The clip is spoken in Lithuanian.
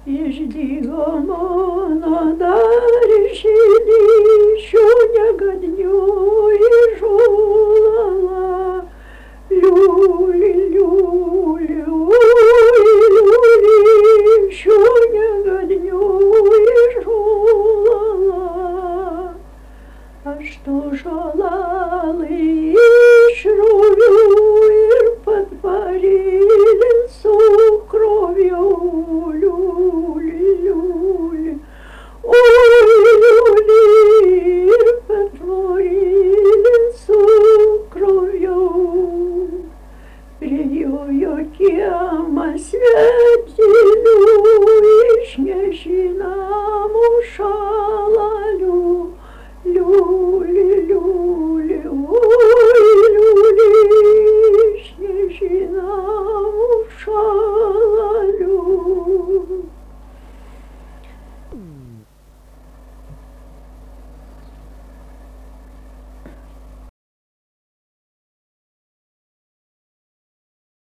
Išdygomo dar išėlyšio negadniu įžūlala. Liuli, liuli, oi, liuli, šio negadniu įžūlala. Aš tu žalalai išroviau ir pat varilin sukroviau. Liuli, liuli, oi, liuli, ir pat varilin sukroviau. Prijojo kiemas svetelių iš nežinomų šalių.